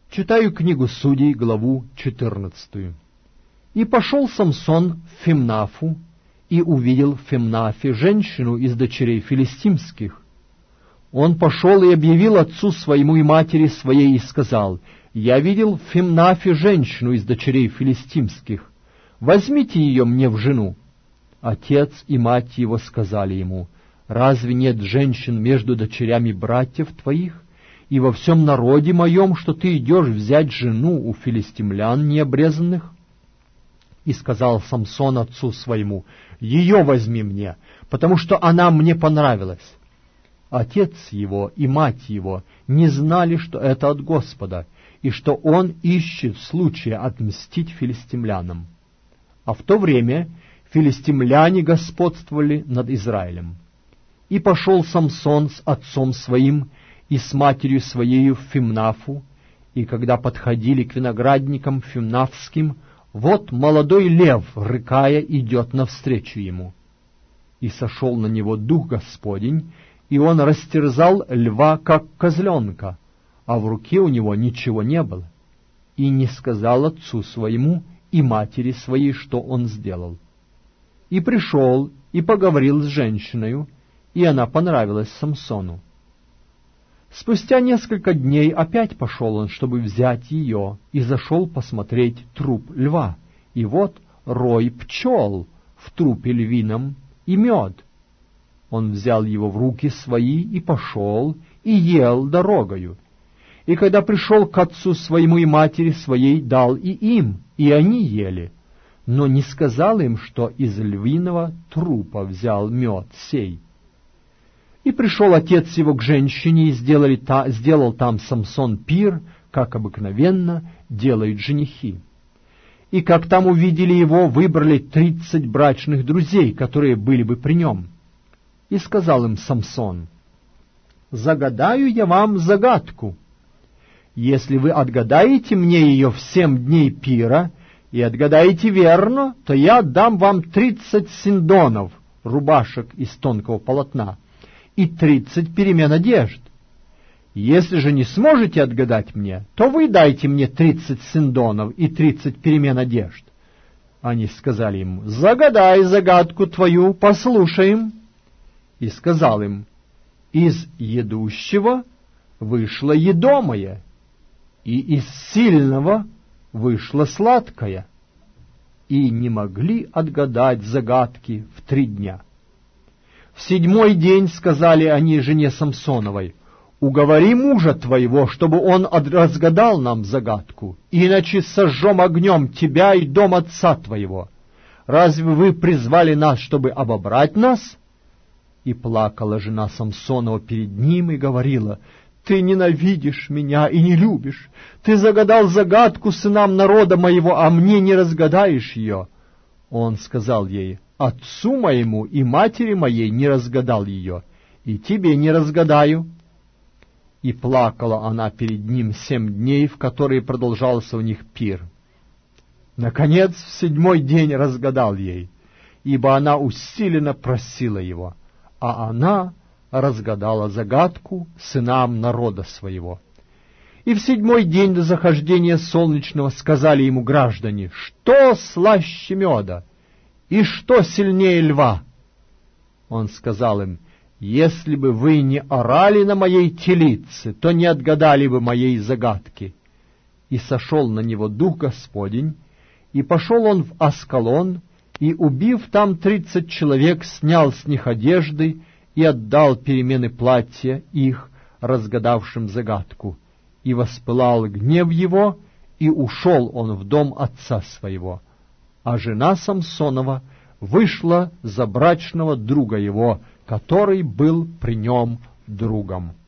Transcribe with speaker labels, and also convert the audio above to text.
Speaker 1: Читаю книгу Судей, главу 14. «И пошел Самсон в Фимнафу, и увидел в Фимнафе женщину из дочерей филистимских. Он пошел и объявил отцу своему и матери своей, и сказал: «Я видел в Фимнафе женщину из дочерей филистимских. Возьмите ее мне в жену». Отец и мать его сказали ему: «Разве нет женщин между дочерями братьев твоих и во всем народе моем, что ты идешь взять жену у филистимлян необрезанных?» И сказал Самсон отцу своему: «Ее возьми мне, потому что она мне понравилась». Отец его и мать его не знали, что это от Господа, и что он ищет случая отмстить филистимлянам. А в то время филистимляне господствовали над Израилем. И пошел Самсон с отцом своим и с матерью своею в Фимнафу, и когда подходили к виноградникам фимнафским, вот молодой лев, рыкая, идет навстречу ему. И сошел на него Дух Господень, и он растерзал льва, как козленка, а в руке у него ничего не было, и не сказал отцу своему и матери своей, что он сделал. И пришел и поговорил с женщиною, и она понравилась Самсону. Спустя несколько дней опять пошел он, чтобы взять ее, и зашел посмотреть труп льва, и вот рой пчел в трупе львином и мед. Он взял его в руки свои и пошел, и ел дорогою. И когда пришел к отцу своему и матери своей, дал и им, и они ели, но не сказал им, что из львиного трупа взял мед сей. И пришел отец его к женщине, и сделал там Самсон пир, как обыкновенно делают женихи. И как там увидели его, выбрали 30 брачных друзей, которые были бы при нем. И сказал им Самсон: «Загадаю я вам загадку. Если вы отгадаете мне ее в 7 дней пира, и отгадаете верно, то я дам вам 30 синдонов, рубашек из тонкого полотна, и 30 перемен одежд. Если же не сможете отгадать мне, то вы дайте мне 30 синдонов и 30 перемен одежд». Они сказали ему: «Загадай загадку твою, послушаем». И сказал им: «Из едущего вышло едомое, и из сильного вышло сладкое». И не могли отгадать загадки в 3 дня. В 7-й день сказали они жене Самсоновой: «Уговори мужа твоего, чтобы он разгадал нам загадку, иначе сожжем огнем тебя и дом отца твоего. Разве вы призвали нас, чтобы обобрать нас?» И плакала жена Самсонова перед ним и говорила: «Ты ненавидишь меня и не любишь. Ты загадал загадку сынам народа моего, а мне не разгадаешь ее». Он сказал ей: «Отцу моему и матери моей не разгадал ее, и тебе не разгадаю». И плакала она перед ним 7 дней, в которые продолжался у них пир. Наконец, в 7-й день разгадал ей, ибо она усиленно просила его, а она разгадала загадку сынам народа своего. И в 7-й день до захождения солнечного сказали ему граждане: «Что слаще меда? И что сильнее льва?» Он сказал им: «Если бы вы не орали на моей телице, то не отгадали бы моей загадки». И сошел на него Дух Господень, и пошел он в Аскалон, и, убив там 30 человек, снял с них одежды и отдал перемены платья их, разгадавшим загадку. И воспылал гнев его, и ушел он в дом отца своего. А жена Самсонова вышла за брачного друга его, который был при нем другом.